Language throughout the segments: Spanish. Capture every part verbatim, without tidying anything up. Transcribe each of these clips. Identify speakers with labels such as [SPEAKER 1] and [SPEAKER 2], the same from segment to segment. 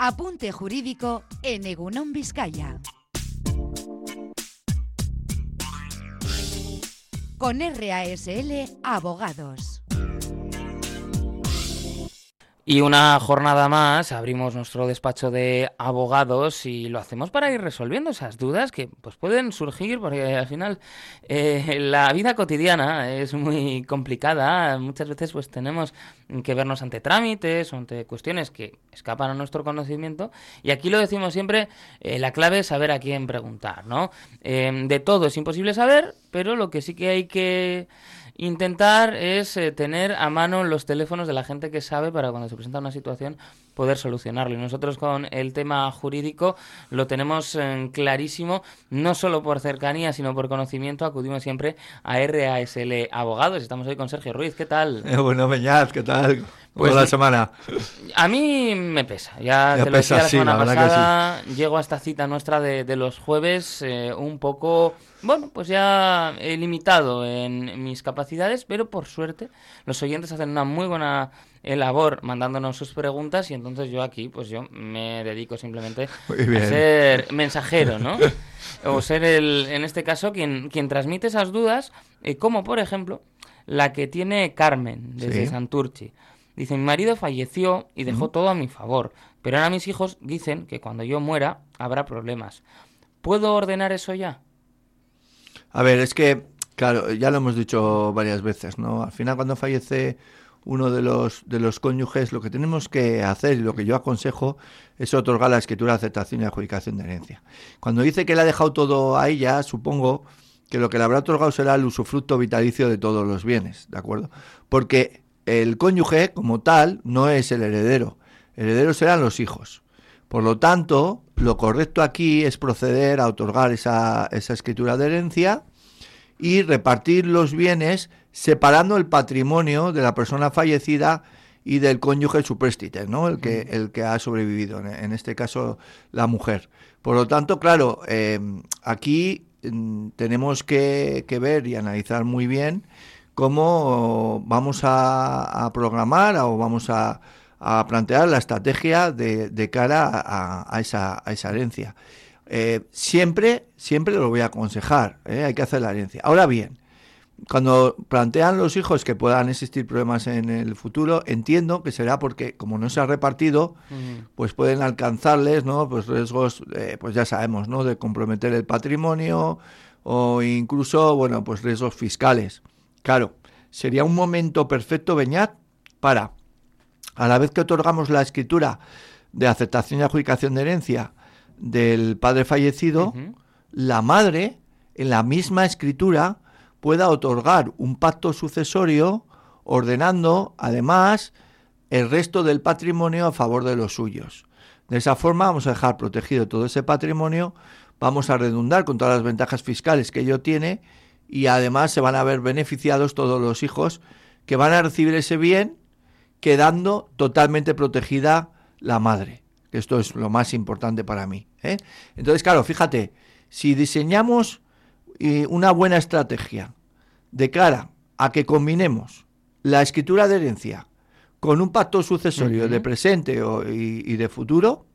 [SPEAKER 1] Apunte jurídico en Egunon Vizcaya. Con R A S L Abogados.
[SPEAKER 2] Y una jornada más, abrimos nuestro despacho de abogados y lo hacemos para ir resolviendo esas dudas que pues pueden surgir porque al final eh, la vida cotidiana es muy complicada. Muchas veces pues tenemos que vernos ante trámites o ante cuestiones que escapan a nuestro conocimiento y aquí lo decimos siempre, eh, la clave es saber a quién preguntar, ¿no? Eh, de todo es imposible saber, pero lo que sí que hay que intentar es eh, tener a mano los teléfonos de la gente que sabe para cuando se presenta una situación poder solucionarlo. Y nosotros con el tema jurídico lo tenemos eh, clarísimo, no solo por cercanía, sino por conocimiento. Acudimos siempre a R A S L Abogados. Estamos hoy con Sergio Ruiz. ¿Qué tal?
[SPEAKER 3] Eh, bueno, Beñat, ¿qué tal?
[SPEAKER 2] Pues,
[SPEAKER 3] toda la semana.
[SPEAKER 2] A mí me pesa. Ya,
[SPEAKER 3] ya
[SPEAKER 2] te lo
[SPEAKER 3] pesa,
[SPEAKER 2] decía la semana
[SPEAKER 3] sí, la
[SPEAKER 2] pasada.
[SPEAKER 3] Sí.
[SPEAKER 2] Llego a esta cita nuestra de, de los jueves eh, un poco, bueno, pues ya he limitado en mis capacidades, pero por suerte los oyentes hacen una muy buena labor mandándonos sus preguntas y entonces yo aquí, pues yo me dedico simplemente a ser mensajero, ¿no? O ser el, en este caso, quien, quien transmite esas dudas, eh, como por ejemplo la que tiene Carmen desde
[SPEAKER 3] sí.
[SPEAKER 2] Santurchi. Dice, mi marido falleció y dejó
[SPEAKER 3] uh-huh.
[SPEAKER 2] todo a mi favor, pero ahora mis hijos dicen que cuando yo muera habrá problemas. ¿Puedo ordenar eso ya?
[SPEAKER 3] A ver, es que, claro, ya lo hemos dicho varias veces, ¿no? Al final, cuando fallece uno de los de los cónyuges, lo que tenemos que hacer y lo que yo aconsejo es otorgar la escritura de aceptación y adjudicación de herencia. Cuando dice que le ha dejado todo a ella, supongo que lo que le habrá otorgado será el usufructo vitalicio de todos los bienes, ¿de acuerdo? Porque el cónyuge, como tal, no es el heredero. Herederos serán los hijos. Por lo tanto, lo correcto aquí es proceder a otorgar esa, esa escritura de herencia y repartir los bienes separando el patrimonio de la persona fallecida y del cónyuge supréstite, ¿no? El que, el que ha sobrevivido, en este caso la mujer. Por lo tanto, claro, eh, aquí eh, tenemos que, que ver y analizar muy bien cómo vamos a, a programar o vamos a, a plantear la estrategia de, de cara a, a, esa, a esa herencia. Eh, siempre, siempre lo voy a aconsejar, ¿eh? Hay que hacer la herencia. Ahora bien, cuando plantean los hijos que puedan existir problemas en el futuro, entiendo que será porque como no se ha repartido, uh-huh. pues pueden alcanzarles, ¿no? Pues riesgos, eh, pues ya sabemos, ¿no? De comprometer el patrimonio o incluso, bueno, pues riesgos fiscales. Claro, sería un momento perfecto, Beñat, para, a la vez que otorgamos la escritura de aceptación y adjudicación de herencia del padre fallecido, uh-huh. la madre, en la misma escritura, pueda otorgar un pacto sucesorio ordenando, además, el resto del patrimonio a favor de los suyos. De esa forma vamos a dejar protegido todo ese patrimonio, vamos a redundar con todas las ventajas fiscales que ello tiene y además se van a ver beneficiados todos los hijos que van a recibir ese bien, quedando totalmente protegida la madre. Esto es lo más importante para mí, ¿eh? Entonces, claro, fíjate, si diseñamos eh, una buena estrategia de cara a que combinemos la escritura de herencia con un pacto sucesorio uh-huh. de presente o, y, y de futuro,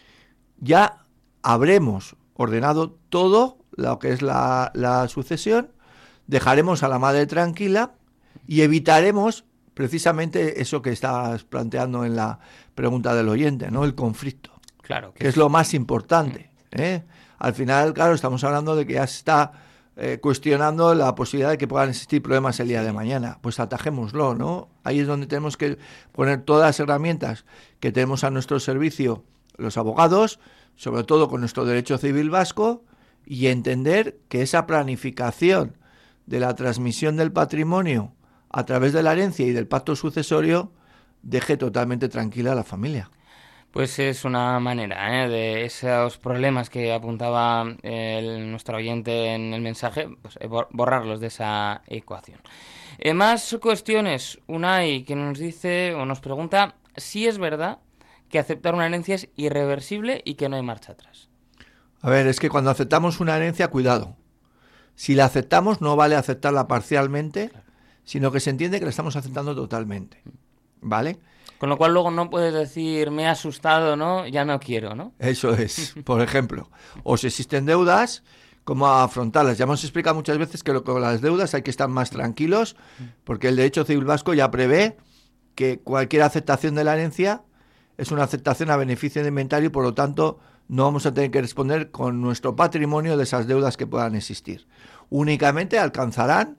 [SPEAKER 3] ya habremos ordenado todo lo que es la, la sucesión, dejaremos a la madre tranquila y evitaremos precisamente eso que estás planteando en la pregunta del oyente, ¿no? El conflicto.
[SPEAKER 2] Claro. Que,
[SPEAKER 3] que es, es lo más importante, ¿eh? Al final, claro, estamos hablando de que ya se está eh, cuestionando la posibilidad de que puedan existir problemas el día de mañana. Pues atajémoslo, ¿no? Ahí es donde tenemos que poner todas las herramientas que tenemos a nuestro servicio los abogados, sobre todo con nuestro derecho civil vasco, y entender que esa planificación de la transmisión del patrimonio a través de la herencia y del pacto sucesorio deje totalmente tranquila a la familia.
[SPEAKER 2] Pues es una manera, ¿eh? De esos problemas que apuntaba el, nuestro oyente en el mensaje, pues, borrarlos de esa ecuación. Eh, más cuestiones. Unai, que nos dice o nos pregunta si es verdad que aceptar una herencia es irreversible y que no hay marcha atrás.
[SPEAKER 3] A ver, es que cuando aceptamos una herencia, cuidado. Si la aceptamos, no vale aceptarla parcialmente, claro, sino que se entiende que la estamos aceptando totalmente, ¿vale?
[SPEAKER 2] Con lo cual luego no puedes decir, me he asustado, ¿no? Ya no quiero, ¿no?
[SPEAKER 3] Eso es, por ejemplo. O si existen deudas, cómo afrontarlas. Ya hemos explicado muchas veces que con las deudas hay que estar más tranquilos, porque el derecho civil vasco ya prevé que cualquier aceptación de la herencia es una aceptación a beneficio de inventario y por lo tanto no vamos a tener que responder con nuestro patrimonio de esas deudas que puedan existir. Únicamente alcanzarán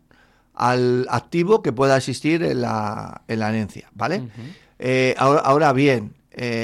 [SPEAKER 3] al activo que pueda existir en la, en la herencia, ¿vale? Uh-huh. eh, ahora, ahora bien,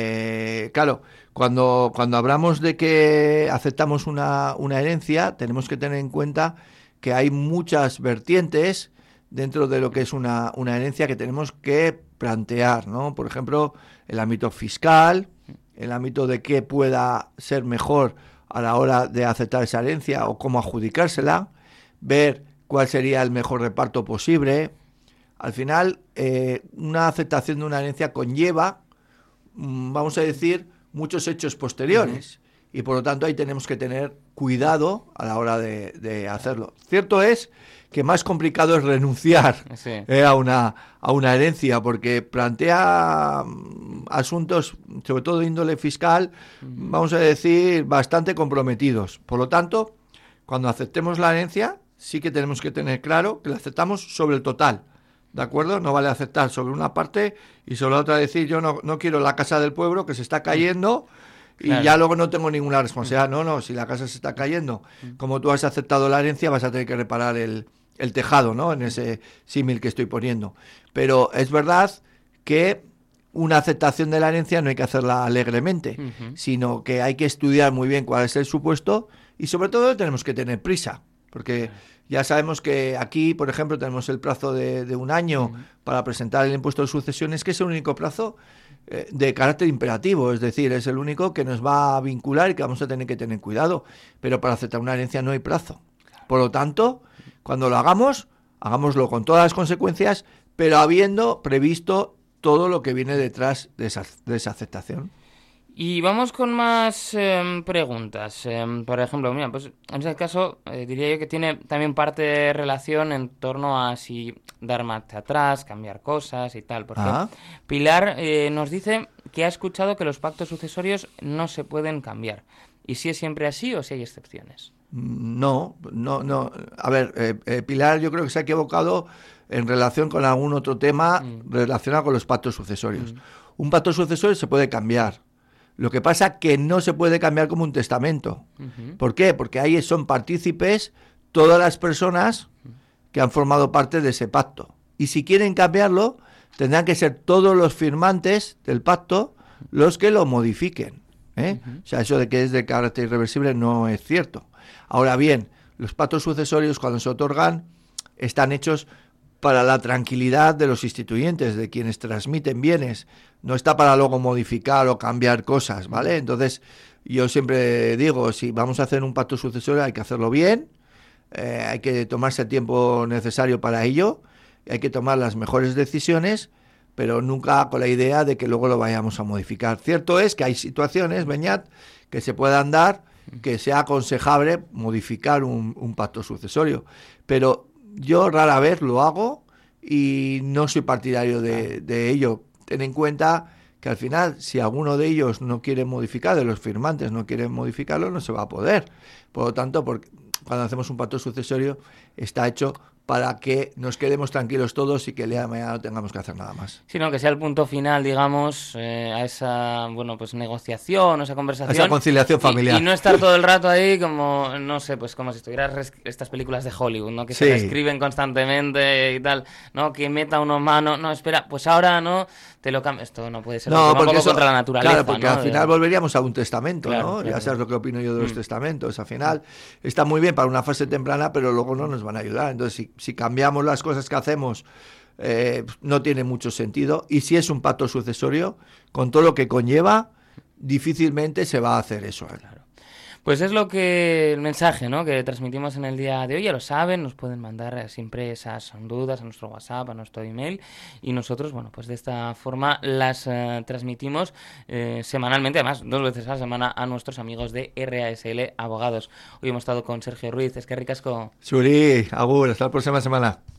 [SPEAKER 3] eh, claro, cuando, cuando hablamos de que aceptamos una, una herencia, tenemos que tener en cuenta que hay muchas vertientes dentro de lo que es una, una herencia que tenemos que plantear, ¿no? Por ejemplo, el ámbito fiscal, el ámbito de qué pueda ser mejor a la hora de aceptar esa herencia o cómo adjudicársela, ver cuál sería el mejor reparto posible. Al final, eh, una aceptación de una herencia conlleva, mmm, vamos a decir, muchos hechos posteriores. Uh-huh. Y por lo tanto ahí tenemos que tener cuidado a la hora de, de hacerlo. Cierto es que más complicado es renunciar sí. eh, a, una, a una herencia, porque plantea um, asuntos, sobre todo de índole fiscal, uh-huh. vamos a decir, bastante comprometidos. Por lo tanto, cuando aceptemos la herencia, sí que tenemos que tener claro que la aceptamos sobre el total, ¿de acuerdo? No vale aceptar sobre una parte y sobre la otra decir, yo no, no quiero la casa del pueblo que se está cayendo y claro. ya luego no tengo ninguna responsabilidad. No, no, si la casa se está cayendo, como tú has aceptado la herencia, vas a tener que reparar el, el tejado, ¿no? En ese símil que estoy poniendo. Pero es verdad que una aceptación de la herencia no hay que hacerla alegremente, uh-huh. sino que hay que estudiar muy bien cuál es el supuesto y sobre todo tenemos que tener prisa. Porque ya sabemos que aquí, por ejemplo, tenemos el plazo de, de un año uh-huh. para presentar el impuesto de sucesiones, que es el único plazo eh, de carácter imperativo, es decir, es el único que nos va a vincular y que vamos a tener que tener cuidado. Pero para aceptar una herencia no hay plazo. Por lo tanto, cuando lo hagamos, hagámoslo con todas las consecuencias, pero habiendo previsto todo lo que viene detrás de esa, de esa aceptación.
[SPEAKER 2] Y vamos con más eh, preguntas. Eh, por ejemplo, mira, pues en ese caso eh, diría yo que tiene también parte de relación en torno a si dar marcha atrás, cambiar cosas y tal. Porque ah. Pilar eh, nos dice que ha escuchado que los pactos sucesorios no se pueden cambiar. ¿Y si es siempre así o si hay excepciones?
[SPEAKER 3] No, no, no. A ver, eh, eh, Pilar yo creo que se ha equivocado en relación con algún otro tema mm. relacionado con los pactos sucesorios. Mm. Un pacto sucesorio se puede cambiar. Lo que pasa que no se puede cambiar como un testamento. Uh-huh. ¿Por qué? Porque ahí son partícipes todas las personas que han formado parte de ese pacto. Y si quieren cambiarlo, tendrán que ser todos los firmantes del pacto los que lo modifiquen. ¿eh? Uh-huh. O sea, eso de que es de carácter irreversible no es cierto. Ahora bien, los pactos sucesorios cuando se otorgan están hechos para la tranquilidad de los instituyentes, de quienes transmiten bienes, no está para luego modificar o cambiar cosas, ¿vale? Entonces, yo siempre digo, si vamos a hacer un pacto sucesorio hay que hacerlo bien, eh, hay que tomarse el tiempo necesario para ello, hay que tomar las mejores decisiones, pero nunca con la idea de que luego lo vayamos a modificar. Cierto es que hay situaciones, Beñat, que se puedan dar, que sea aconsejable modificar un, un pacto sucesorio, pero yo rara vez lo hago y no soy partidario de, de ello. Ten en cuenta que al final, si alguno de ellos no quiere modificar, de los firmantes no quieren modificarlo, no se va a poder. Por lo tanto, porque cuando hacemos un pacto sucesorio, está hecho para que nos quedemos tranquilos todos y que el día de mañana no tengamos que hacer nada más.
[SPEAKER 2] Sino que sea el punto final, digamos, eh, a esa bueno pues negociación, a esa conversación.
[SPEAKER 3] A esa conciliación familiar.
[SPEAKER 2] Y, y no estar todo el rato ahí como, no sé, pues como si estuvieras res- estas películas de Hollywood, ¿no? Que sí. se reescriben constantemente y tal, ¿no? Que meta uno mano, no, espera, pues ahora no, te lo cambio. Esto no puede ser
[SPEAKER 3] no,
[SPEAKER 2] un poco
[SPEAKER 3] eso,
[SPEAKER 2] contra la naturaleza,
[SPEAKER 3] claro, porque
[SPEAKER 2] ¿no?
[SPEAKER 3] al final volveríamos a un testamento,
[SPEAKER 2] claro,
[SPEAKER 3] ¿no?
[SPEAKER 2] Claro.
[SPEAKER 3] Ya sabes lo que opino yo de los mm. testamentos. Al final
[SPEAKER 2] mm.
[SPEAKER 3] está muy bien para una fase temprana, pero luego no nos van a ayudar. Entonces, si, si cambiamos las cosas que hacemos, eh, no tiene mucho sentido. Y si es un pacto sucesorio, con todo lo que conlleva, difícilmente se va a hacer eso. ¿eh?
[SPEAKER 2] Claro. Pues es lo que el mensaje, ¿no? que transmitimos en el día de hoy. Ya lo saben, nos pueden mandar siempre esas dudas a nuestro WhatsApp, a nuestro email, y nosotros, bueno, pues de esta forma las uh, transmitimos eh, semanalmente, además dos veces a la semana, a nuestros amigos de R A S L Abogados. Hoy hemos estado con Sergio Ruiz. Es que ricasco.
[SPEAKER 3] Suri, agur, hasta la próxima semana.